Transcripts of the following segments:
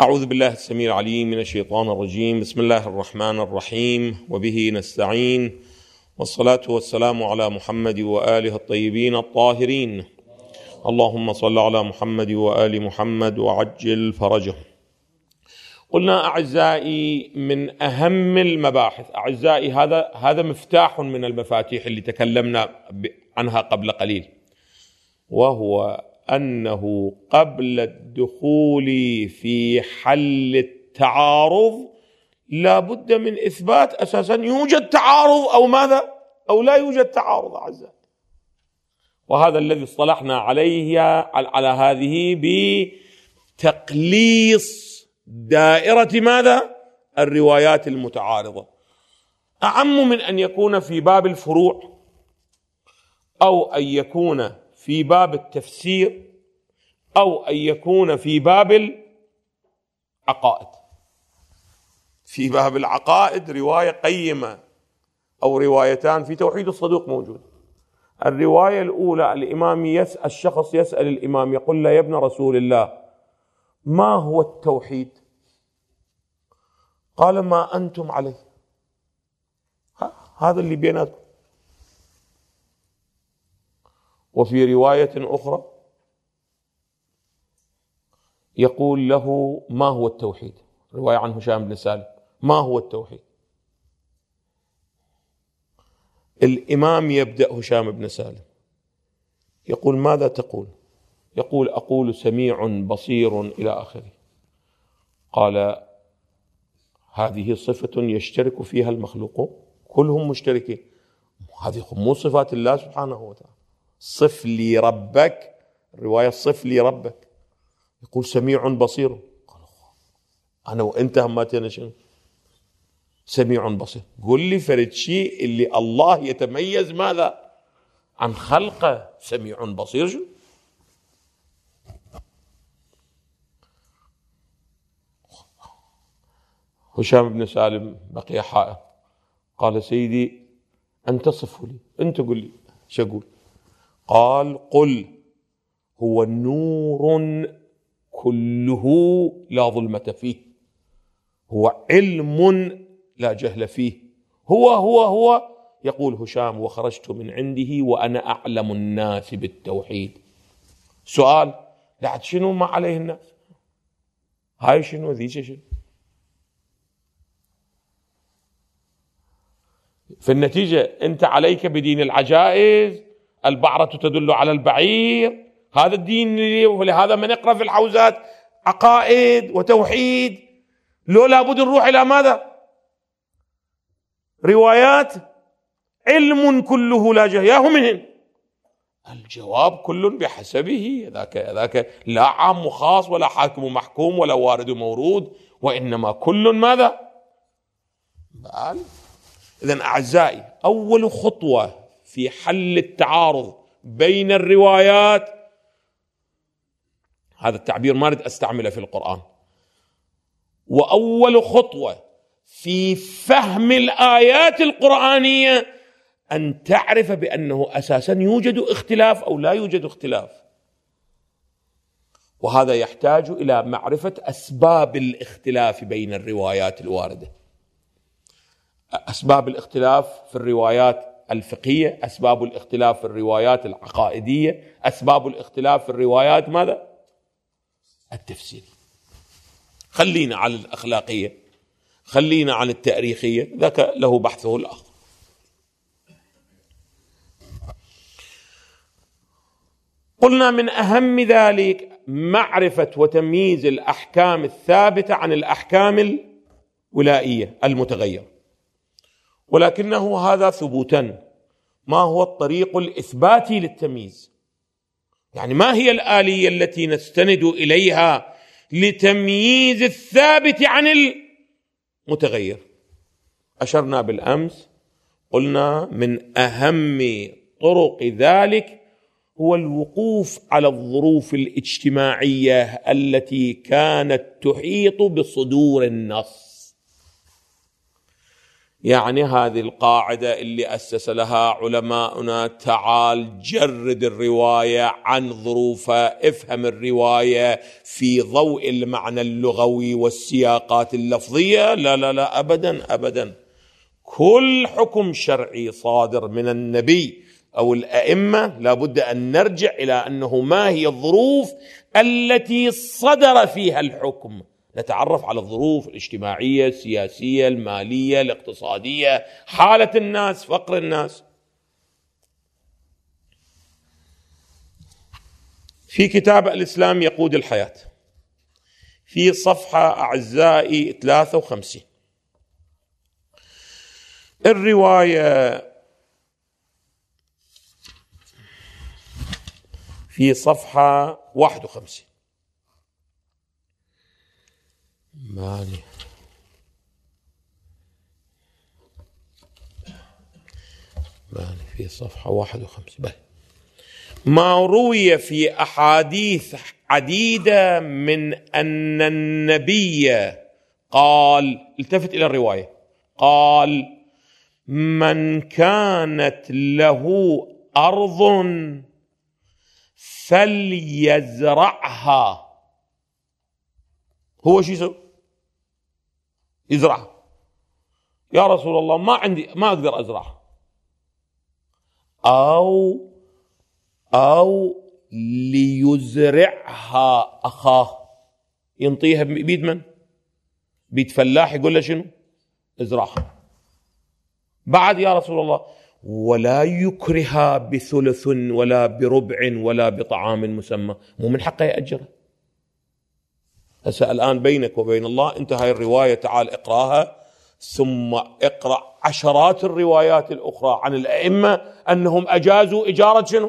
أعوذ بالله السميع العليم من الشيطان الرجيم. بسم الله الرحمن الرحيم، وبه نستعين، والصلاة والسلام على محمد وآله الطيبين الطاهرين. اللهم صل على محمد وآل محمد وعجل فرجه. قلنا أعزائي من أهم المباحث، أعزائي هذا مفتاح من المفاتيح اللي تكلمنا عنها قبل قليل، وهو أنه قبل الدخول في حل التعارض لا بد من إثبات أساسا يوجد تعارض أو ماذا أو لا يوجد تعارض أعزائي. وهذا الذي اصطلحنا عليه على هذه بتقليص دائرة ماذا الروايات المتعارضة، أعم من أن يكون في باب الفروع أو أن يكون في باب التفسير أو أن يكون في باب العقائد. في باب العقائد رواية قيمة أو روايتان في توحيد الصدوق موجود. الرواية الأولى الشخص يسأل الإمام يقول له: يا ابن رسول الله، ما هو التوحيد؟ قال: ما أنتم عليه، هذا اللي بيناتكم. وفي رواية أخرى يقول له: ما هو التوحيد؟ رواية عن هشام بن سالم: ما هو التوحيد؟ الإمام يبدأ هشام بن سالم يقول: ماذا تقول؟ يقول: أقول سميع بصير إلى آخره. قال: هذه صفة يشترك فيها المخلوقون، كلهم مشتركين، هذه مو صفات الله سبحانه وتعالى. صف لي ربك، الرواية صف لي ربك. يقول: سميع بصير. قال: أنا وأنت هماتنا شنو؟ سميع بصير. قل لي فرد شيء اللي الله يتميز ماذا عن خلقه، سميع بصير شو؟ هشام بن سالم بقي حائر. قال: سيدي أنت صفه لي، أنت قل لي شو أقول؟ قال: قل هو نور كله لا ظلمة فيه، هو علم لا جهل فيه، هو يقول هشام: وخرجت من عنده وأنا أعلم الناس بالتوحيد. سؤال: لا شنو ما عليه الناس؟ هاي شنو ذي شنو؟ في النتيجة أنت عليك بدين العجائز، البعرة تدل على البعير، هذا الدين. ولهذا من يقرأ في الحوزات عقائد وتوحيد لو لابد نروح إلى ماذا؟ روايات علم كله لا جهياه منهن. الجواب: كل بحسبه، ذاك لا عام وخاص ولا حاكم ومحكوم ولا وارد ومورود، وإنما كل ماذا؟ إذن أعزائي، أول خطوة في حل التعارض بين الروايات، هذا التعبير ما أريد أستعمله في القرآن، وأول خطوة في فهم الآيات القرآنية أن تعرف بأنه أساسا يوجد اختلاف أو لا يوجد اختلاف. وهذا يحتاج إلى معرفة أسباب الاختلاف بين الروايات الواردة. أسباب الاختلاف في الروايات الفقهية، أسباب الاختلاف في الروايات العقائدية، أسباب الاختلاف في الروايات ماذا؟ التفسيرية. خلينا على الأخلاقية، خلينا عن التاريخية، ذاك له بحثه الآخر. قلنا من أهم ذلك معرفة وتمييز الأحكام الثابتة عن الأحكام الولائية المتغيرة، ولكنه هذا ثبوتا. ما هو الطريق الإثباتي للتمييز؟ يعني ما هي الآلية التي نستند إليها لتمييز الثابت عن المتغير؟ أشرنا بالأمس قلنا من أهم طرق ذلك هو الوقوف على الظروف الاجتماعية التي كانت تحيط بصدور النص. يعني هذه القاعدة اللي أسس لها علماؤنا، تعال جرد الرواية عن ظروفها، افهم الرواية في ضوء المعنى اللغوي والسياقات اللفظية. لا لا لا، أبدا أبدا. كل حكم شرعي صادر من النبي أو الأئمة لابد أن نرجع إلى أنه ما هي الظروف التي صدر فيها الحكم، نتعرف على الظروف الاجتماعية السياسية المالية الاقتصادية، حالة الناس، فقر الناس. في كتاب الإسلام يقود الحياة في صفحة أعزائي 53 الرواية في صفحة 51 مالي في صفحة 51 ما روي في أحاديث عديدة من أن النبي قال، التفت إلى الرواية، قال: من كانت له أرض فليزرعها. هو شو يسوي؟ يزرعها. يا رسول الله ما عندي، ما أقدر أزرعها. أو ليزرعها أخاه، ينطيها بيد من؟ بيد فلاح يقول له شنو؟ ازرعها. بعد يا رسول الله ولا يكرها بثلث ولا بربع ولا بطعام مسمى، مو من حقه يأجره. هسه الآن بينك وبين أنت هاي الرواية تعال اقراها، ثم اقرأ عشرات الروايات الأخرى عن الأئمة أنهم أجازوا إجارة شنو؟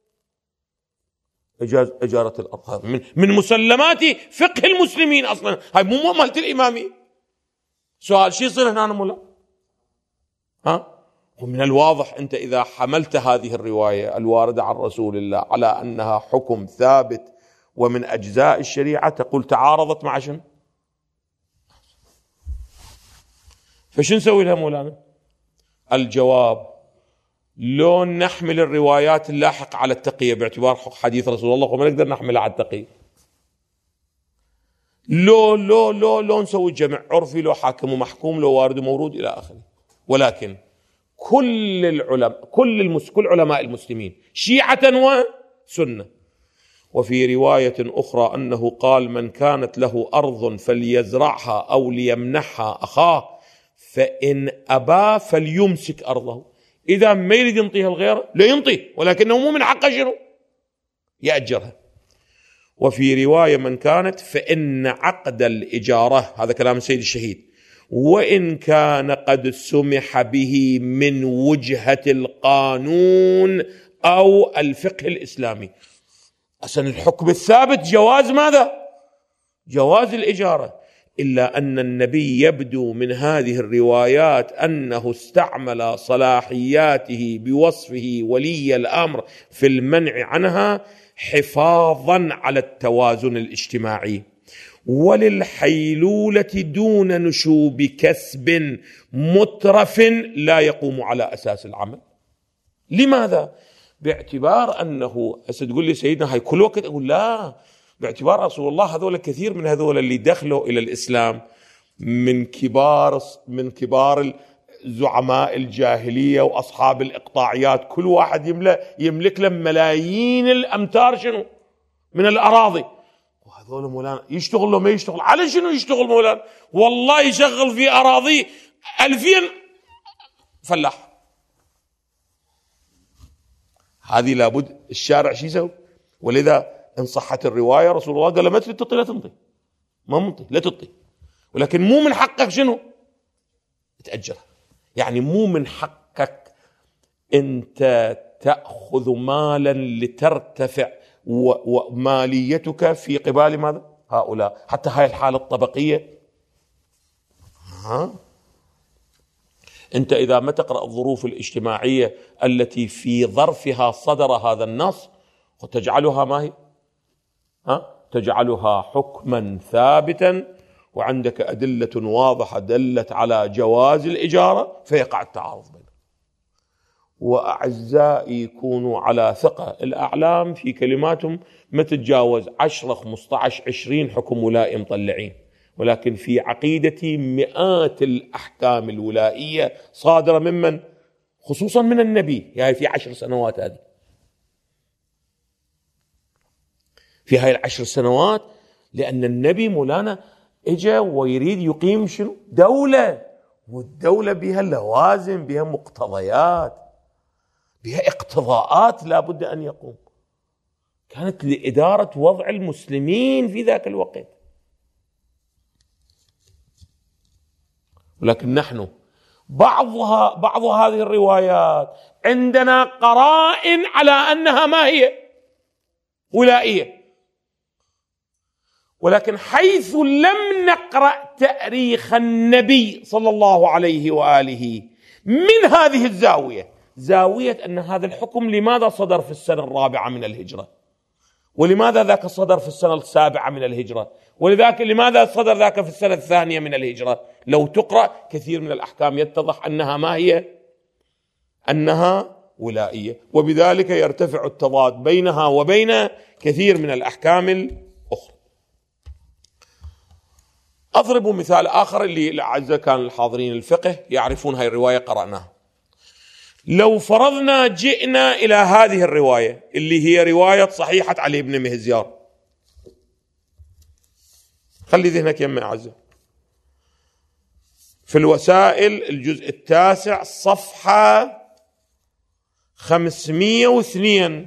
إجارة الأرض. من مسلمات فقه المسلمين أصلا، هاي مو مالت الإمامي. سؤال: شو يصير هنا مولا؟ ومن الواضح أنت إذا حملت هذه الرواية الواردة عن رسول الله على أنها حكم ثابت ومن أجزاء الشريعة، تقول تعارضت مع شنو؟ فشو نسوي لها مولانا؟ الجواب: لو نحمل الروايات اللاحقة على التقية باعتبار حديث رسول الله، وما نقدر نحملها على التقية. لو نسوي جمع عرفي، لو حاكم ومحكوم، لو وارد ومورود إلى آخره. ولكن كل العلماء كل علماء المسلمين شيعة وسنة. وفي رواية أخرى أنه قال: من كانت له أرض فليزرعها أو ليمنحها أخاه، فإن أبى فليمسك أرضه. إذا ما يريد ينطيها الغير لا ينطي، ولكنه مو من حقه شنو؟ يأجرها. وفي رواية: من كانت فإن عقد الإجارة، هذا كلام السيد الشهيد، وإن كان قد سمح به من وجهة القانون أو الفقه الإسلامي. أصلا الحكم الثابت جواز ماذا؟ جواز الإجارة. إلا أن النبي يبدو من هذه الروايات أنه استعمل صلاحياته بوصفه ولي الأمر في المنع عنها حفاظا على التوازن الاجتماعي وللحيلولة دون نشوب كسب مترف لا يقوم على أساس العمل. لماذا؟ باعتبار أنه تقول لي سيدنا هاي كل وقت، أقول لا، باعتبار رسول الله هذول كثير من هذول اللي دخلوا إلى الإسلام من كبار زعماء الجاهلية وأصحاب الإقطاعيات، كل واحد يملك له ملايين الأمتار شنو من الأراضي، وهذول مولانا يشتغل لو ما يشتغل على شنو يشتغل مولانا؟ والله يشغل في أراضي 2000 فلاح. هذه لابد الشارع شو يسوي؟ ولذا إن صحت الرواية رسول الله قال: ما تريد تطي لا تنطي، ما منطي لا تطي، ولكن مو من حقك شنو؟ تأجرها. يعني مو من حقك أنت تأخذ مالا لترتفع وماليتك في قبال ماذا؟ هؤلاء. حتى هاي الحالة الطبقية، أنت إذا ما تقرأ الظروف الاجتماعية التي في ظرفها صدر هذا النص وتجعلها ما هي؟ تجعلها حكما ثابتا وعندك أدلة واضحة دلت على جواز الإجارة، فيقع التعارض بينهم. وأعزائي يكونوا على ثقة، الأعلام في كلماتهم ما تتجاوز 10 15 20 حكم ولائي مطلعين، ولكن في عقيدتي مئات الأحكام الولائية صادرة ممن؟ خصوصا من النبي، يعني في 10 سنوات هذه، في هاي 10 سنوات، لأن النبي مولانا اجا ويريد يقيم شنو؟ دولة، والدولة بها لوازم، بها مقتضيات، بها اقتضاءات لا بد أن يقوم، كانت لإدارة وضع المسلمين في ذاك الوقت. ولكن نحن بعض هذه الروايات عندنا قرائن على أنها ما هي ولائية، ولكن حيث لم نقرأ تاريخ النبي صلى الله عليه وآله من هذه الزاوية، زاوية أن هذا الحكم لماذا صدر في السنة 4 من الهجرة، ولماذا ذاك صدر في السنة 7 من الهجرة، لماذا صدر ذاك في السنة 2 من الهجرة، لو تقرأ كثير من الأحكام يتضح أنها ما هي؟ أنها ولائية، وبذلك يرتفع التضاد بينها وبين كثير من الأحكام الأخرى. أضرب مثال آخر اللي الأعزاء كان الحاضرين الفقه يعرفون هاي الرواية قرأناها. لو فرضنا جئنا إلى هذه الرواية اللي هي رواية صحيحة علي بن مهزيار، خلي ذهنك يمي أعزاء، في الوسائل الجزء 9 صفحة 502،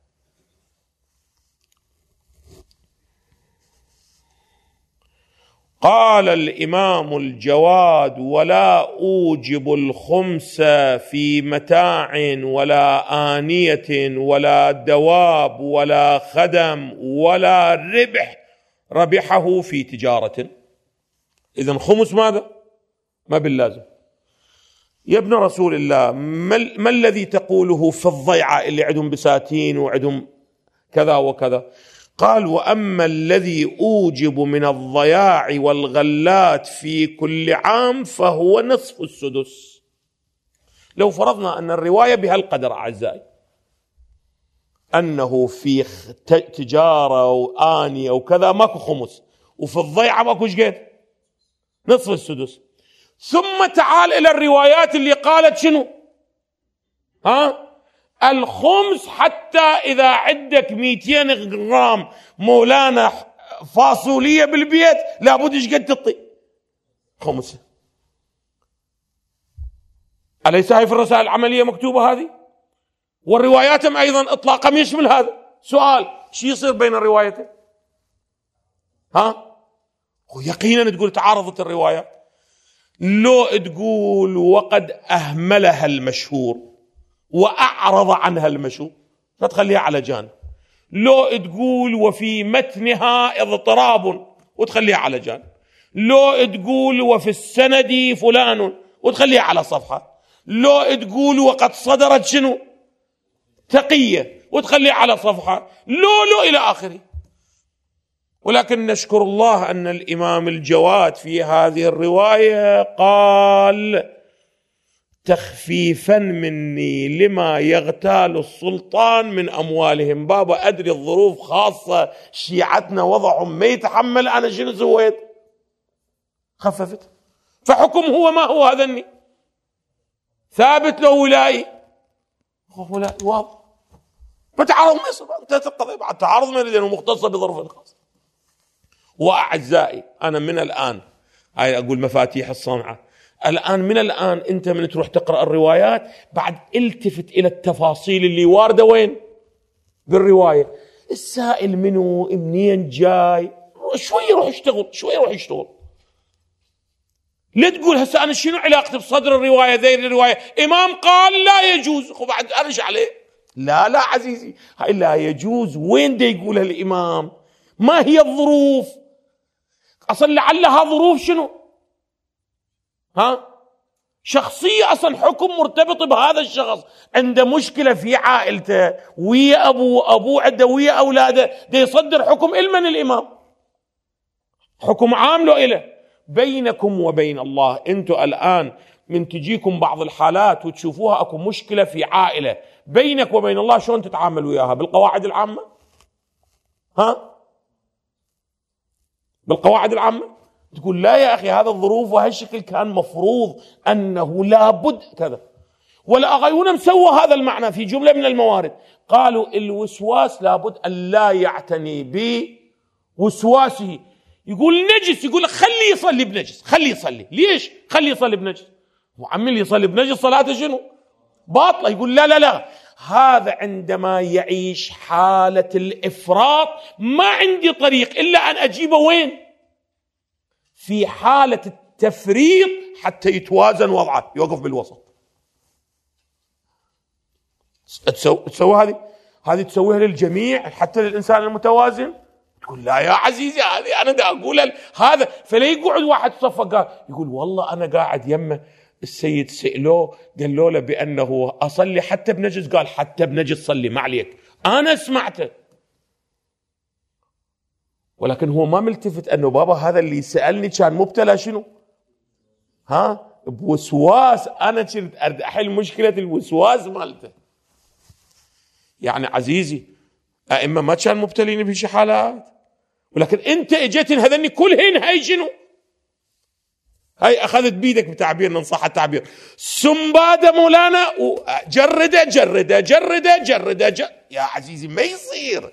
قال الإمام الجواد: ولا أوجب الخمس في متاع ولا آنية ولا دواب ولا خدم ولا ربحه في تجارة. إذن خمس ماذا؟ ما باللازم. يا ابن رسول الله، ما الذي تقوله في الضيعة اللي عندهم بساتين وعندهم كذا وكذا؟ قال: وأما الذي أوجب من الضياع والغلات في كل عام فهو نصف السدس. لو فرضنا أن الرواية بهالقدر أعزائي، أنه في تجارة وآنية وكذا ماكو خمس، وفي الضيعة ماكو شقد، نصف السدس، ثم تعال إلى الروايات اللي قالت شنو؟ الخمس حتى إذا عندك 200 غرام مولانا فاصولية بالبيت لابد شقد تعطي خمسة. أليس هاي في الرسائل العملية مكتوبة هذه؟ والروايات أيضا إطلاقا يشمل هذا. سؤال: شو يصير بين الروايتين؟ يقينا تقول تعارضت الروايات. لو تقول وقد أهملها المشهور وأعرض عنها المشهور فتخليها على جانب، لو تقول وفي متنها اضطراب وتخليها على جانب، لو تقول وفي السند فلان وتخليها على صفحة، لو تقول وقد صدرت شنو؟ تقية وتخليها على صفحة، لو إلى آخره. ولكن نشكر الله أن الإمام الجواد في هذه الرواية قال: تخفيفا مني لما يغتال السلطان من أموالهم. بابا أدري الظروف خاصة، شيعتنا وضعهم ما يتحمل، أنا شنو سويت؟ خففت. فحكم هو ما هو هذا ثابت له ولائي، ولائي واضح. فتعارض ما يصير، انتهت القضية. بعد تعارض ما لأنه مختص بظرف خاص. وأعزائي، أنا من الآن هاي أقول مفاتيح الصنعة، من الآن أنت من تروح تقرأ الروايات بعد التفت إلى التفاصيل اللي واردة وين بالرواية. السائل منين جاي، شوي يروح يشتغل، لا تقول هسه أنا شنو علاقتي بصدر الرواية ذي الرواية إمام قال لا يجوز بعد أرش عليه. لا عزيزي، هاي لا يجوز وين دا يقولها الإمام؟ ما هي الظروف؟ أصلا لعلها ظروف شنو؟ شخصية أصلا حكم مرتبط بهذا الشخص، عنده مشكلة في عائلته ويا أبوه عنده ويا أولاده، دا يصدر حكم إلمن الإمام، حكم عام له إله. بينكم وبين الله. أنتم الآن من تجيكم بعض الحالات وتشوفوها أكو مشكلة في عائلة، بينك وبين الله شلون تتعامل وياها؟ بالقواعد العامة؟ بالقواعد العامة تقول لا يا أخي هذا الظروف وهالشكل كان مفروض أنه لابد كذا. والأغيون مسوى هذا المعنى في جملة من الموارد، قالوا الوسواس لابد أن لا يعتني بوسواسه. يقول نجس، يقول خليه يصلي بنجس، خليه يصلي. ليش خليه يصلي بنجس؟ وعمي اللي يصلي بنجس صلاته شنو؟ باطلة. يقول لا لا لا، هذا عندما يعيش حالة الإفراط ما عندي طريق إلا أن أجيبه وين؟ في حالة التفريط حتى يتوازن وضعه، يوقف بالوسط. تسوي هذه تسويها للجميع حتى للإنسان المتوازن؟ تقول لا يا عزيزي هذه أنا دا أقول هذا. فلا يقعد واحد صفق يقول والله أنا قاعد يمه السيد سئلوه قال له بأنه أصلي حتى بنجس، قال حتى بنجس صلي ما عليك، أنا سمعته. ولكن هو ما ملتفت أنه بابا هذا اللي سألني كان مبتلى شنو؟ بوسواس. أنا كنت أحل مشكلة الوسواس مالته. يعني عزيزي أئمة ما كان مبتلين بهذه حالات، ولكن أنت اجيت هذني كلهن هاي شنو؟ هاي أخذت بيدك بتعبيرنا إن صح التعبير سنبادة مولانا وجردة جردة جردة جردة يا عزيزي ما يصير.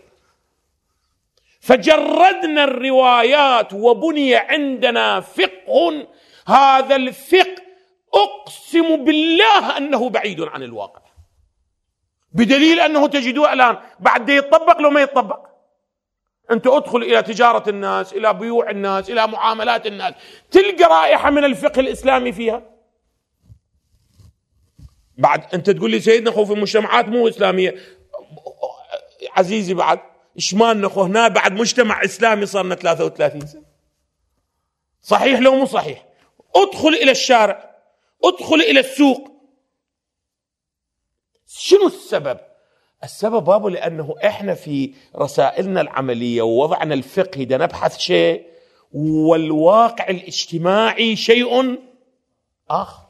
فجردنا الروايات وبني عندنا فقه، هذا الفقه أقسم بالله أنه بعيد عن الواقع، بدليل أنه تجدوه الآن بعد يتطبق لو ما يتطبق. أنت أدخل إلى تجارة الناس، إلى بيوع الناس، إلى معاملات الناس، تلقى رائحة من الفقه الإسلامي فيها. بعد أنت تقول لي سيدنا خو في المجتمعات مو إسلامية. عزيزي بعد إيش ما نخو هنا بعد مجتمع إسلامي صارنا 33 سنة، صحيح لو مو صحيح؟ أدخل إلى الشارع، أدخل إلى السوق. شنو السبب؟ السبب بابو لأنه إحنا في رسائلنا العملية ووضعنا الفقهي دا نبحث شيء والواقع الاجتماعي شيء آخر.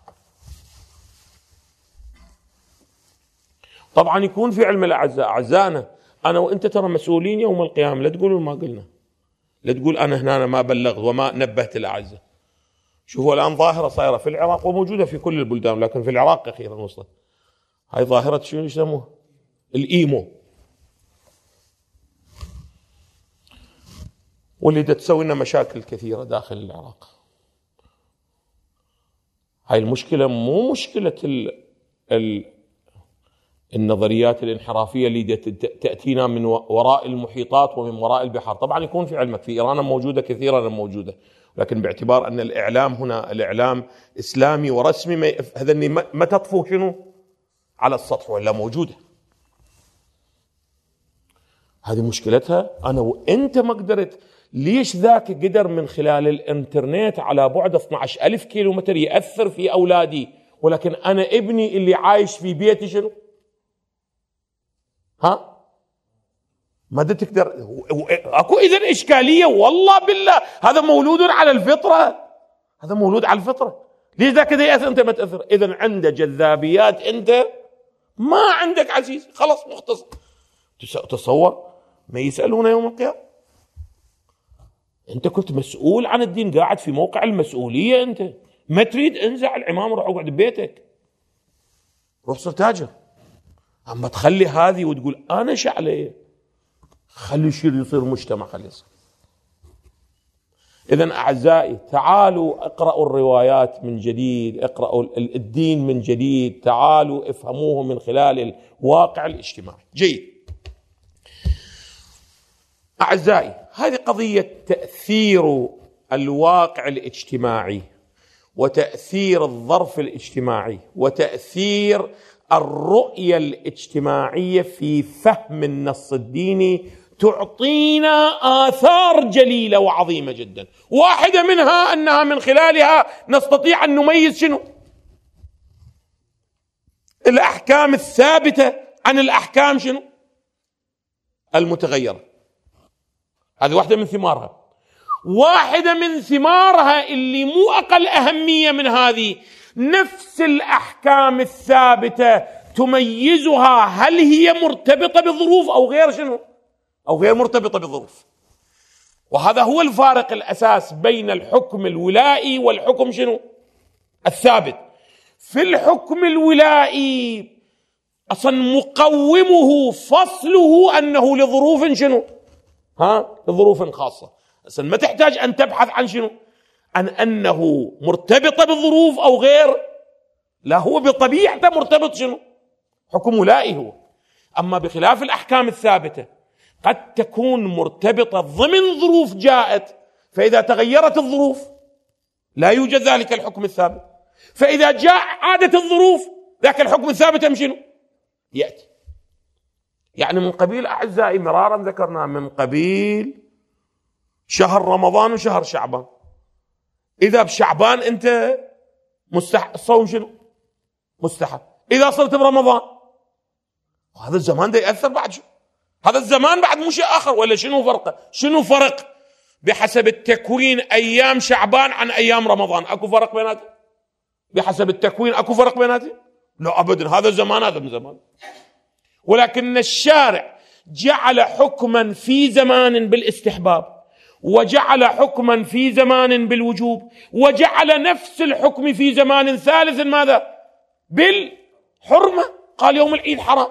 طبعا يكون في علم الأعزاء أعزائنا أنا وإنت ترى مسؤولين يوم القيامة، لا تقولوا ما قلنا، لا تقول أنا هنا ما بلغت وما نبهت الأعزاء. شوفوا الآن ظاهرة صايرة في العراق وموجودة في كل البلدان، لكن في العراق أخيرا وصلت هاي ظاهرة شنو يسموها؟ الإيمو، واللي تسوي لنا مشاكل كثيرة داخل العراق. هاي المشكلة مو مشكلة النظريات الانحرافية اللي تأتينا من وراء المحيطات ومن وراء البحار. طبعا يكون في علمك في إيران موجودة كثيرا موجودة، لكن باعتبار أن الإعلام هنا الإعلام إسلامي ورسمي هذا ما تطفو شنو على السطح ولا موجودة. هذه مشكلتها. أنا وإنت ما قدرت، ليش ذاك قدر من خلال الإنترنت على بعد 12,000 كيلومتر يأثر في أولادي، ولكن أنا ابني اللي عايش في بيتي شنو؟ ما تقدر. أكو إذن إشكالية والله بالله. هذا مولود على الفطرة، هذا مولود على الفطرة. ليش ذاك كذا يأثر أنت ما تأثر؟ إذن عنده جذابيات أنت ما عندك عزيز، خلاص مختصر. تصور ما يسألون يوم القيامة. أنت كنت مسؤول عن الدين، قاعد في موقع المسؤولية، أنت ما تريد انزع العمامة وروح اقعد ببيتك، روح صر تاجر. أما تخلي هذه وتقول أنا شعلي، خلي يصير مجتمع، خلي يصير. إذن أعزائي تعالوا اقرأوا الروايات من جديد، اقرأوا الدين من جديد، تعالوا افهموه من خلال الواقع الاجتماعي. جيد أعزائي، هذه قضية تأثير الواقع الاجتماعي وتأثير الظرف الاجتماعي وتأثير الرؤية الاجتماعية في فهم النص الديني تعطينا آثار جليلة وعظيمة جدا. واحدة منها أنها من خلالها نستطيع أن نميز شنو؟ الأحكام الثابتة عن الأحكام شنو؟ المتغيرة. هذه واحدة من ثمارها. واحدة من ثمارها اللي مو أقل أهمية من هذه نفس الأحكام الثابتة تميزها هل هي مرتبطة بالظروف أو غير شنو، أو غير مرتبطة بالظروف. وهذا هو الفارق الأساس بين الحكم الولائي والحكم شنو الثابت. في الحكم الولائي أصلا مقومه فصله أنه لظروف شنو لظروف خاصة. أصلا ما تحتاج أن تبحث عن شنو، عن أنه مرتبط بالظروف أو غير، لا هو بطبيعته مرتبط شنو، حكم ولائي هو. أما بخلاف الأحكام الثابتة قد تكون مرتبطة ضمن ظروف جاءت، فإذا تغيرت الظروف لا يوجد ذلك الحكم الثابت، فإذا جاء عادة الظروف ذاك الحكم الثابت شنو يأتي. يعني من قبيل أعزائي مرارا ذكرنا من قبيل شهر رمضان وشهر شعبان. إذا بشعبان أنت الصوم شنو مستحب، إذا صرت برمضان هذا الزمان ده يأثر بعد شو، هذا الزمان بعد مو شيء آخر، ولا شنو فرقه؟ شنو فرق بحسب التكوين أيام شعبان عن أيام رمضان؟ أكو فرق بيناتهم؟ بحسب التكوين أكو فرق بيناتهم؟ لا أبدا، هذا الزمان هذا من زمان. ولكن الشارع جعل حكما في زمان بالاستحباب، وجعل حكما في زمان بالوجوب، وجعل نفس الحكم في زمان ثالث ماذا؟ بالحرمة. قال يوم العيد حرام.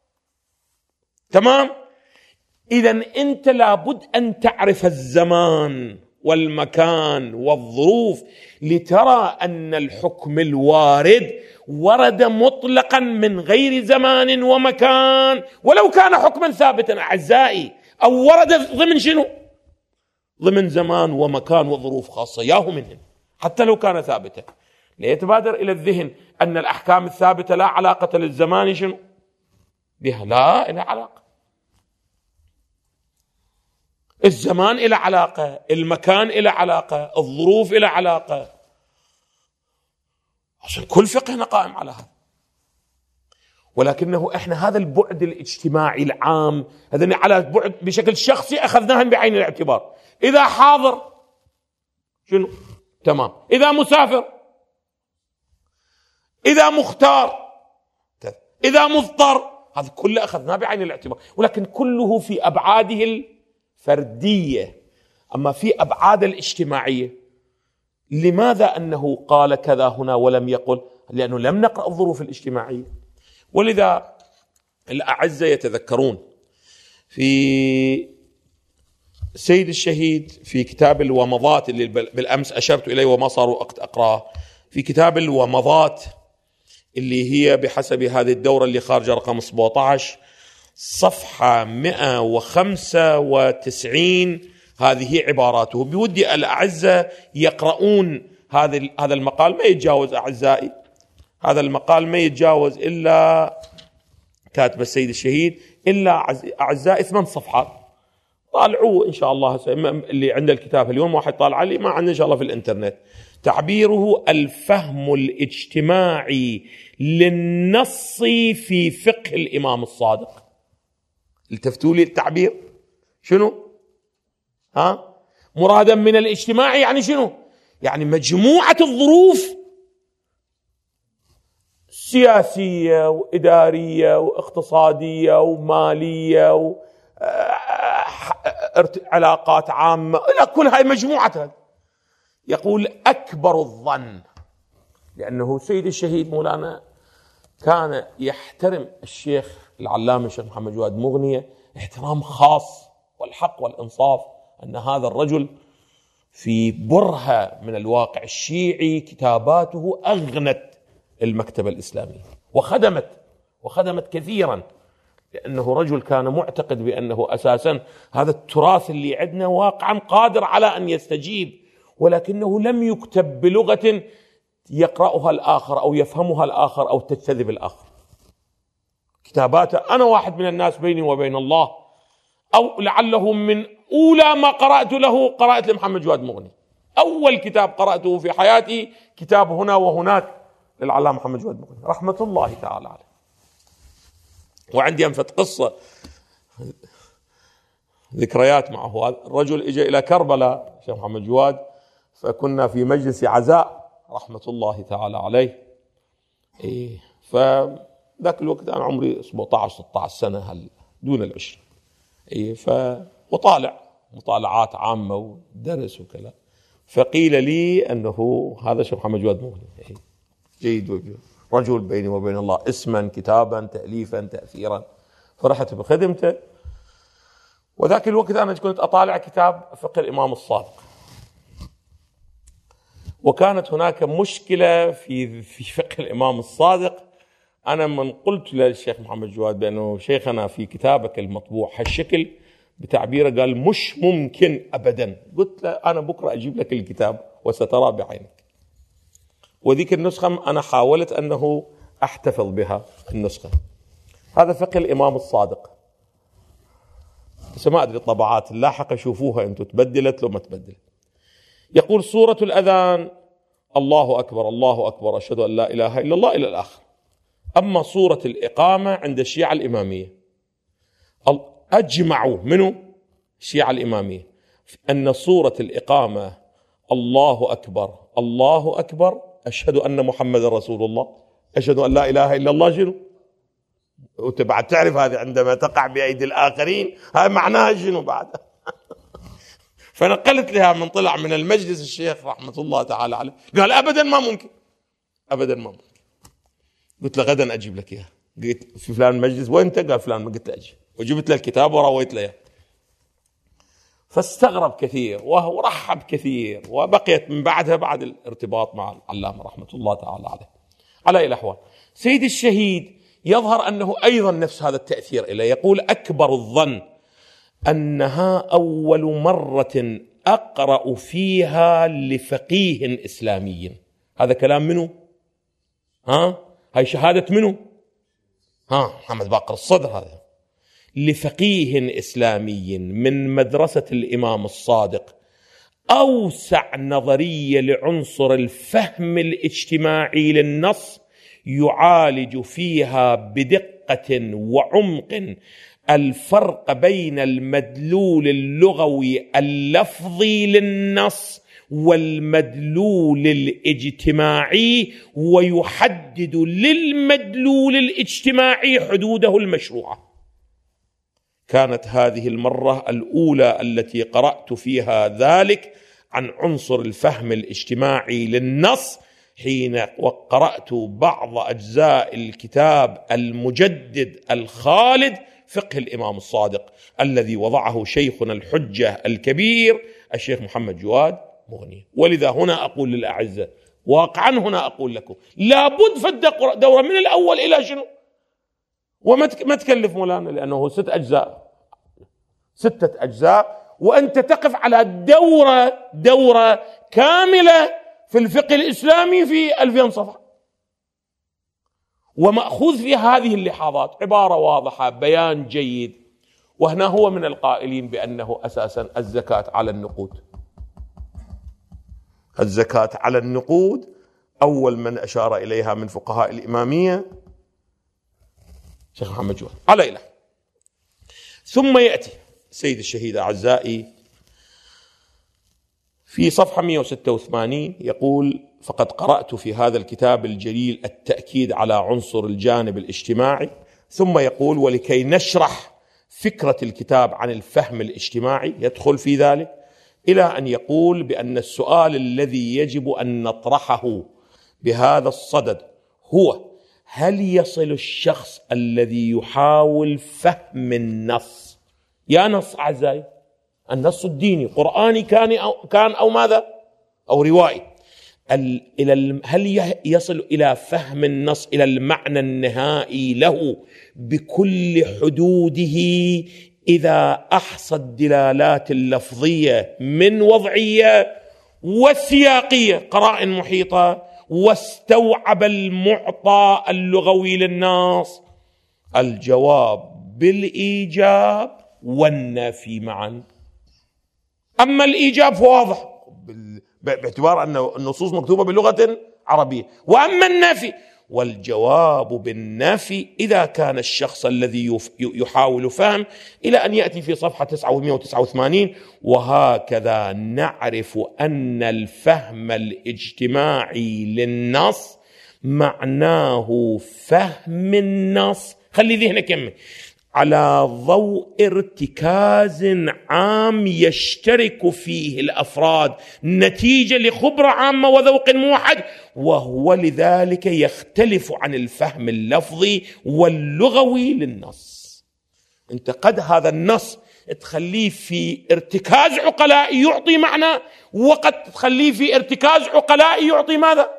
تمام. إذن أنت لابد أن تعرف الزمان والمكان والظروف لترى أن الحكم الوارد ورد مطلقا من غير زمان ومكان، ولو كان حكما ثابتا أعزائي، أو ورد ضمن شنو؟ ضمن زمان ومكان وظروف خاصة ياهو منهم، حتى لو كان ثابتا. ليتبادر إلى الذهن أن الأحكام الثابتة لا علاقة للزمان شنو بها، لا إلى علاقة. الزمان إلى علاقة، المكان إلى علاقة، الظروف إلى علاقة. عشان كل فقهنا قائم على هذا. ولكنه إحنا هذا البعد الاجتماعي العام هذا على بعد بشكل شخصي أخذناه بعين الاعتبار. إذا حاضر شنو تمام، إذا مسافر، إذا مختار، إذا مضطر، هذا كله أخذناه بعين الاعتبار، ولكن كله في أبعاده الفردية. أما في أبعاد الاجتماعية لماذا أنه قال كذا هنا ولم يقل؟ لأنه لم نقرأ الظروف الاجتماعية. ولذا الأعزة يتذكرون في سيد الشهيد في كتاب الومضات اللي بالأمس أشرت إليه وما صار وقت أقرأه، في كتاب الومضات اللي هي بحسب هذه الدورة اللي خارجة رقم 17 صفحة 195 هذه عباراته. بودي الأعزة يقرؤون هذا المقال، ما يتجاوز أعزائي، هذا المقال ما يتجاوز إلا كاتب السيد الشهيد إلا أعزائي 8 صفحات. طالعوه إن شاء الله، اللي عنده الكتاب اليوم واحد طالع لي، ما عندنا إن شاء الله في الإنترنت. تعبيره الفهم الاجتماعي للنص في فقه الإمام الصادق. التفتوا لي التعبير شنو؟ مرادا من الاجتماع يعني شنو؟ يعني مجموعة الظروف سياسية وإدارية واقتصادية ومالية وعلاقات عامة، كل هاي مجموعة. يقول أكبر الظن، لأنه سيد الشهيد مولانا كان يحترم الشيخ العلامة الشيخ محمد جواد مغنية احترام خاص، والحق والإنصاف أن هذا الرجل في برهة من الواقع الشيعي كتاباته أغنت المكتبة الإسلامية وخدمت كثيرا، لأنه رجل كان معتقد بأنه أساسا هذا التراث اللي عندنا واقعا قادر على أن يستجيب، ولكنه لم يكتب بلغة يقرأها الآخر أو يفهمها الآخر أو تجتذب الآخر. كتاباته أنا واحد من الناس بيني وبين الله، أو لعله من أولى ما قرأت له قرأت لمحمد جواد مغني. أول كتاب قرأته في حياتي كتاب هنا وهناك للعلامة محمد جواد مغني رحمة الله تعالى عليه. وعندي أنفت قصة ذكريات معه. هذا الرجل اجى الى كربلاء الشيخ محمد جواد، فكنا في مجلس عزاء رحمة الله تعالى عليه. فذاك الوقت انا عمري 17 16 سنة دون العشرين. وطالع مطالعات عامة ودرس وكذا، فقيل لي انه هذا الشيخ محمد جواد مغني جيد، رجل بيني وبين الله اسما كتابا تأليفا تأثيرا، فرحت بخدمته. وذاك الوقت أنا كنت أطالع كتاب فقه الإمام الصادق، وكانت هناك مشكلة في فقه الإمام الصادق. أنا من قلت للشيخ محمد جواد بأنه شيخنا في كتابك المطبوع هالشكل بتعبيره، قال مش ممكن أبدا. قلت له أنا بكرة أجيب لك الكتاب وسترى بعينك. وذيك النسخة أنا حاولت أنه أحتفظ بها النسخة. هذا فقه الإمام الصادق، بس ما أدري الطبعات اللاحقة شوفوها أنتم تبدلت لو ما تبدلت. يقول سورة الأذان الله أكبر الله أكبر أشهد أن لا إله إلا الله إلى الآخر. أما سورة الإقامة عند الشيعة الإمامية أجمعوا منه الشيعة الإمامية أن سورة الإقامة الله أكبر الله أكبر أشهد أن محمد رسول الله أشهد أن لا إله إلا الله شنو؟ وتبعد تعرف هذه عندما تقع بأيدي الآخرين هاي معناها شنو بعد. فنقلت لها من طلع من المجلس الشيخ رحمة الله تعالى عليه، قال أبدا ما ممكن أبدا ما ممكن. قلت له غدا أجيب لك إياها. قلت في فلان المجلس وأنت؟ قال فلان. ما قلت له أجي، وجبت له الكتاب ورويت له. فاستغرب كثير ورحب كثير، وبقيت من بعدها بعد الارتباط مع العلامة رحمة الله تعالى عليه. على أي الأحوال سيد الشهيد يظهر أنه أيضا نفس هذا التأثير إليه. يقول أكبر الظن أنها أول مرة أقرأ فيها لفقيه إسلامي. هذا كلام منه؟ هاي شهادة منه؟ محمد باقر الصدر. هذا لفقيه إسلامي من مدرسة الإمام الصادق، أوسع نظرية لعنصر الفهم الاجتماعي للنص، يعالج فيها بدقة وعمق الفرق بين المدلول اللغوي اللفظي للنص والمدلول الاجتماعي، ويحدد للمدلول الاجتماعي حدوده المشروعة. كانت هذه المرة الأولى التي قرأت فيها ذلك عن عنصر الفهم الاجتماعي للنص، حين قرأت بعض أجزاء الكتاب المجدد الخالد فقه الإمام الصادق الذي وضعه شيخنا الحجة الكبير الشيخ محمد جواد مغني. ولذا هنا أقول للأعزة واقعا، هنا أقول لكم لابد فد دورة من الأول إلى شنو، وما تكلف مولانا، لأنه 6 أجزاء، وأنت تقف على دورة كاملة في الفقه الإسلامي في 2000 صفحة، ومأخوذ في هذه اللحظات عبارة واضحة بيان جيد. وهنا هو من القائلين بأنه أساسا الزكاة على النقود. الزكاة على النقود أول من أشار إليها من فقهاء الإمامية شيخ محمد جواد على إله. ثم يأتي سيد الشهيد أعزائي في صفحة 186 يقول: فقد قرأت في هذا الكتاب الجليل التأكيد على عنصر الجانب الاجتماعي. ثم يقول: ولكي نشرح فكرة الكتاب عن الفهم الاجتماعي يدخل في ذلك، إلى أن يقول بأن السؤال الذي يجب أن نطرحه بهذا الصدد هو: هل يصل الشخص الذي يحاول فهم النص، يا نص أعزائي، النص الديني قرآني كان أو ماذا أو روائي، هل يصل إلى فهم النص إلى المعنى النهائي له بكل حدوده إذا أحصى الدلالات اللفظية من وضعية وسياقية قرائن محيطة، واستوعب المعطى اللغوي للنص؟ الجواب بالإيجاب والنفي معا. أما الإيجاب فواضح باعتبار أن النصوص مكتوبة بلغة عربية، وأما النفي والجواب بالنفي إذا كان الشخص الذي يحاول فهم إلى أن يأتي في صفحة 989: وهكذا نعرف أن الفهم الاجتماعي للنص معناه فهم النص، خلي ذهنك يمي، على ضوء ارتكاز عام يشترك فيه الأفراد نتيجة لخبرة عامة وذوق موحد، وهو لذلك يختلف عن الفهم اللفظي واللغوي للنص. انت قد هذا النص تخليه في ارتكاز عقلائي يعطي معنى، وقد تخليه في ارتكاز عقلائي يعطي ماذا؟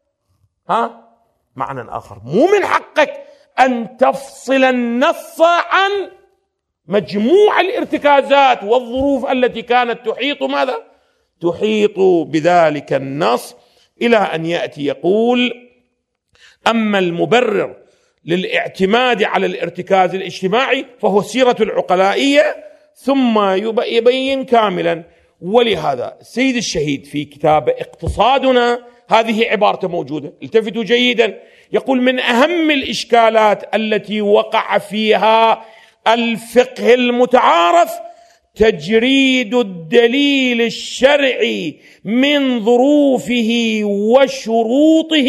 معنى آخر. مو من حقك أن تفصل النص عن مجموع الارتكازات والظروف التي كانت تحيط ماذا؟ تحيط بذلك النص، إلى أن يأتي يقول: أما المبرر للاعتماد على الارتكاز الاجتماعي فهو سيرة العقلائية، ثم يبين كاملا. ولهذا سيد الشهيد في كتاب اقتصادنا هذه عبارته موجودة، التفتوا جيدا، يقول: من أهم الإشكالات التي وقع فيها الفقه المتعارف تجريد الدليل الشرعي من ظروفه وشروطه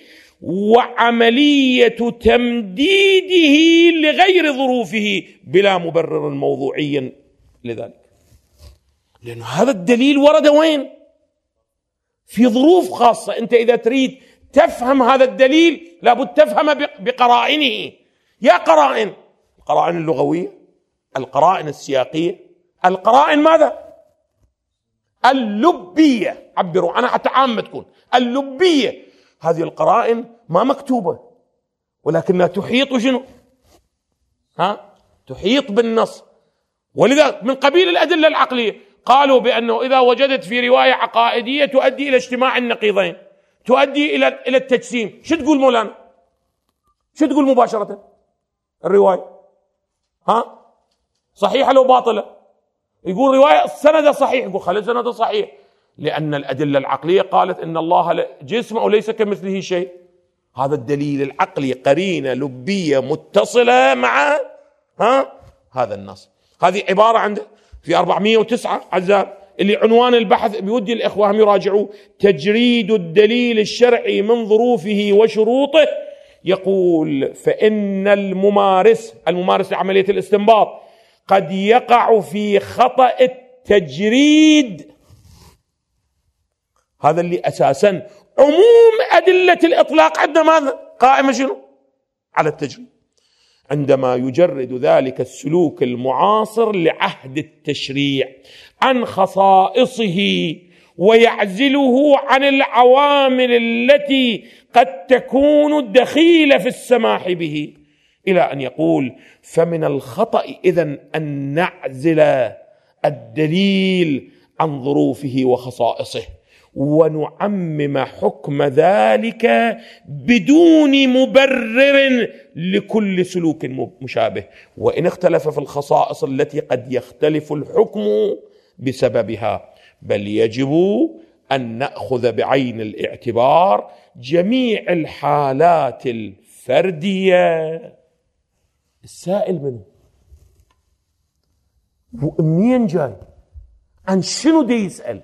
وعملية تمديده لغير ظروفه بلا مبرر موضوعي لذلك. لأن هذا الدليل ورد وين؟ في ظروف خاصة. أنت إذا تريد تفهم هذا الدليل لابد تفهم بقرائنه. يا قرائن، القرائن اللغوية، القرائن السياقية، القرائن ماذا؟ اللبية، عبروا عنها حتى عامة تكون اللبية. هذه القرائن ما مكتوبة ولكنها تحيط شنو؟ تحيط بالنص. ولذا من قبيل الأدلة العقلية قالوا بأنه إذا وجدت في رواية عقائدية تؤدي إلى اجتماع النقيضين، تؤدي إلى التجسيم، شو تقول مولانا؟ شو تقول مباشرة الرواية؟ صحيحة لو باطلة؟ يقول رواية سند صحيح، يقول خلي سند صحيح، لأن الأدلة العقلية قالت إن الله جسم وليس كمثله شيء. هذا الدليل العقلي قرينة لبية متصلة مع هذا النص. هذه عبارة عنده في 409 عزام، اللي عنوان البحث بودي الإخوة هم يراجعوه: تجريد الدليل الشرعي من ظروفه وشروطه. يقول: فإن الممارس لعملية الاستنباط قد يقع في خطأ التجريد، هذا اللي أساسا عموم أدلة الإطلاق عندنا ماذا؟ قائمة شنو؟ على التجريد. عندما يجرد ذلك السلوك المعاصر لعهد التشريع عن خصائصه ويعزله عن العوامل التي قد تكون دخيلة في السماح به، إلى أن يقول: فمن الخطأ إذن أن نعزل الدليل عن ظروفه وخصائصه ونعمم حكم ذلك بدون مبرر لكل سلوك مشابه، وإن اختلف في الخصائص التي قد يختلف الحكم بسببها، بل يجب أن نأخذ بعين الاعتبار جميع الحالات الفردية. السائل منه؟ منين جاي؟ عن شنو دي يسأل؟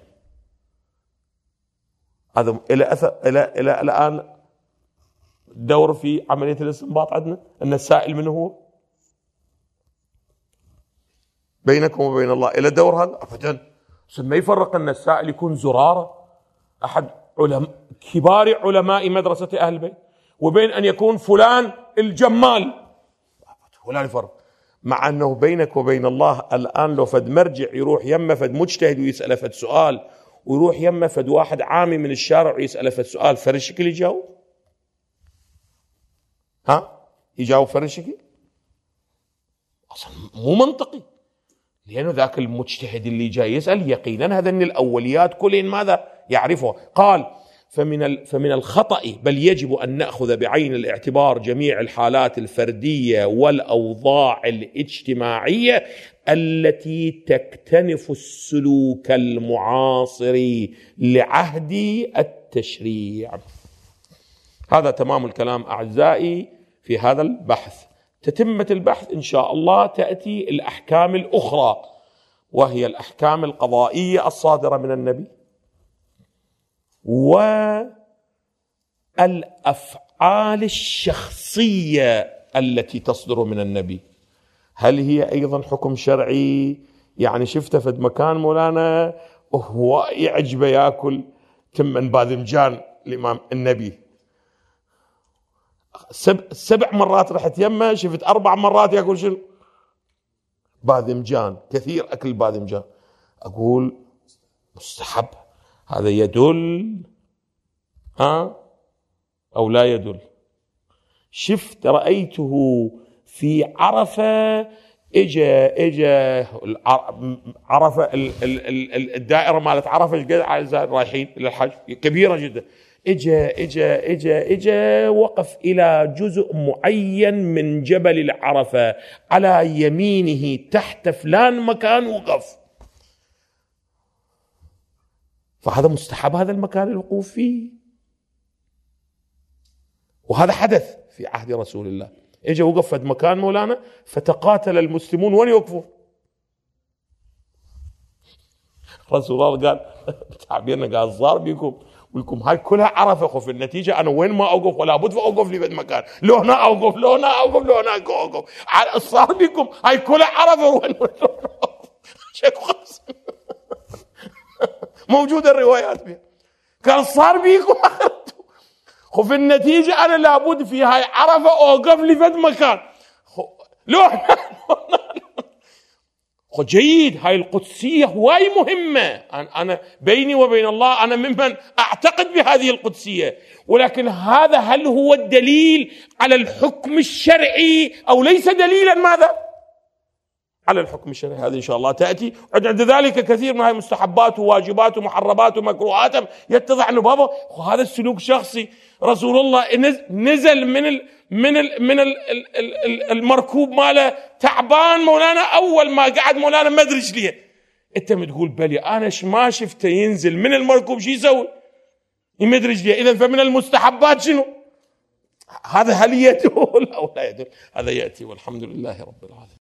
هذا إلى الآن دور في عملية الاستنباط عندنا، أن السائل منه هو؟ بينكم وبين الله إلى دور هذا؟ أبدا. ما يفرق أن السائل يكون زرارة أحد كبار علماء مدرسة أهل البيت، وبين أن يكون فلان الجمال، ولا يفرق. مع أنه بينك وبين الله الآن لو فد مرجع يروح يم فد مجتهد ويسأل فد سؤال، ويروح يم فد واحد عامي من الشارع ويسأل فد سؤال، فرشكل يجاوب؟ يجاوب فرشكل؟ أصلا مو منطقي، لأنه ذاك المجتهد اللي جاي يسأل يقينا هذا من الأوليات كلهن ماذا يعرفه. قال: فمن الخطأ بل يجب أن نأخذ بعين الاعتبار جميع الحالات الفردية والأوضاع الاجتماعية التي تكتنف السلوك المعاصر لعهد التشريع. هذا تمام الكلام أعزائي في هذا البحث. تتمة البحث إن شاء الله تأتي الأحكام الأخرى، وهي الأحكام القضائية الصادرة من النبي، والأفعال الشخصية التي تصدر من النبي. هل هي أيضا حكم شرعي؟ يعني شفته في مكان مولانا وهو يعجبه يأكل تمن باذنجان الإمام النبي، 7 مرات رحت يمه شفت 4 مرات يأكل شنو؟ باذنجان، كثير أكل باذنجان. أقول مستحب، هذا يدل أو لا يدل؟ شفت رأيته في عرفة، اجا عرفة الدائرة مالت عرفة قد رايحين إلى الحج كبيرة جدا، اجا وقف إلى جزء معين من جبل العرفة على يمينه تحت فلان مكان وقف، فهذا مستحب هذا المكان الوقوف فيه، وهذا حدث في عهد رسول الله. اجى وقف في مكان مولانا فتقاتل المسلمون، وين يوقفون؟ رسول الله قال تعبيرنا قال صار بيكم ولكم هاي كلها عرفة، خف النتيجة أنا وين ما أوقف ولا بد أوقف لي في مكان، لو هنا أوقف لو هنا أوقف لو هنا أوقف، صار بيكم هاي كلها عرفة وين شكو خمس موجودة الروايات بها، قال صار بيكم خف النتيجة أنا لابد في هاي عرفة أوقف لي في مكان، لو جيد. هاي القدسية هواي مهمة، أنا بيني وبين الله أنا ممن أعتقد بهذه القدسية، ولكن هذا هل هو الدليل على الحكم الشرعي أو ليس دليلا؟ ماذا على الحكم الشرعي؟ هذا إن شاء الله تأتي. عند ذلك كثير من هاي مستحبات وواجبات ومحرمات ومكروهات يتضح أنه بابا هذا السلوك شخصي. رسول الله نزل من المركوب ماله تعبان مولانا، أول ما قعد مولانا ما أدري إيش ليه، أنت بتقول بلي أنا ما شفته ينزل من المركوب شو يسوي؟ ما أدري إيش ليه. إذا فمن المستحبات شنو؟ هذا هل يدل أو لا يدل؟ هذا يأتي، والحمد لله رب العالمين.